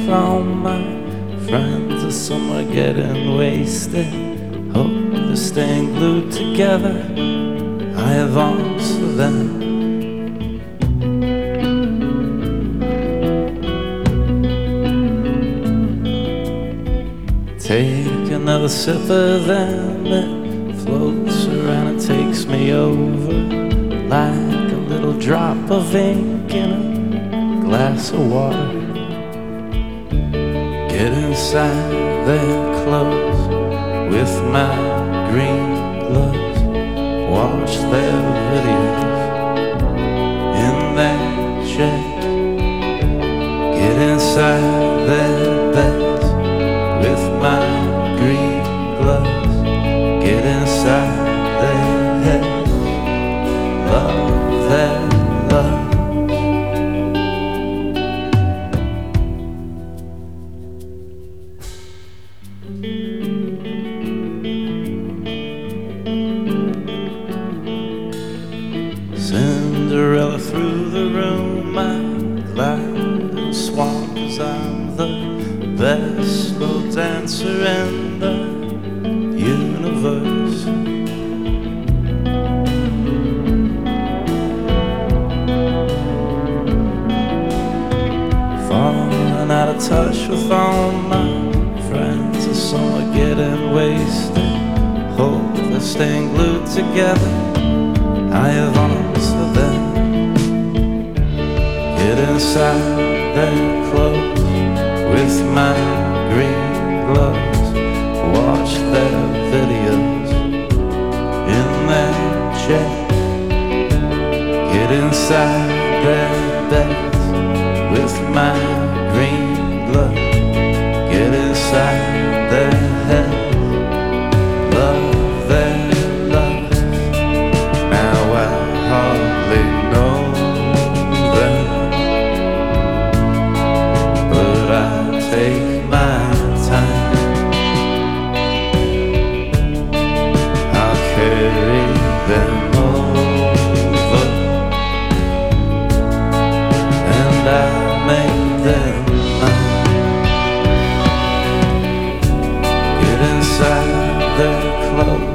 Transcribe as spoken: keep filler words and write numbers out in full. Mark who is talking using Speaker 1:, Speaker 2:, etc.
Speaker 1: with all my friends are somewhere getting wasted. Hope they're staying glued together. I have arms for them. Take another sip of them. It floats around and takes me over like a little drop of ink in a glass of water. Get inside their clothes with my green gloves. Watch their videos in that shed. Get inside their beds with my green gloves. Get inside their heads. Love their love. Cinderella through the room, I glide and swan, 'cause I'm the best little dancer in the universe. Falling out of touch with all my friends, are somewhere getting wasted. Hope they're staying glued together. I have arms for them. Get inside their clothes with my green gloves. Watch their videos in their jet. Get inside their beds with my green gloves. Get inside their heads. Love their love. Now I hardly know them, but I take my time. I'll carry them over, and I'll make them mine. Get inside their clothes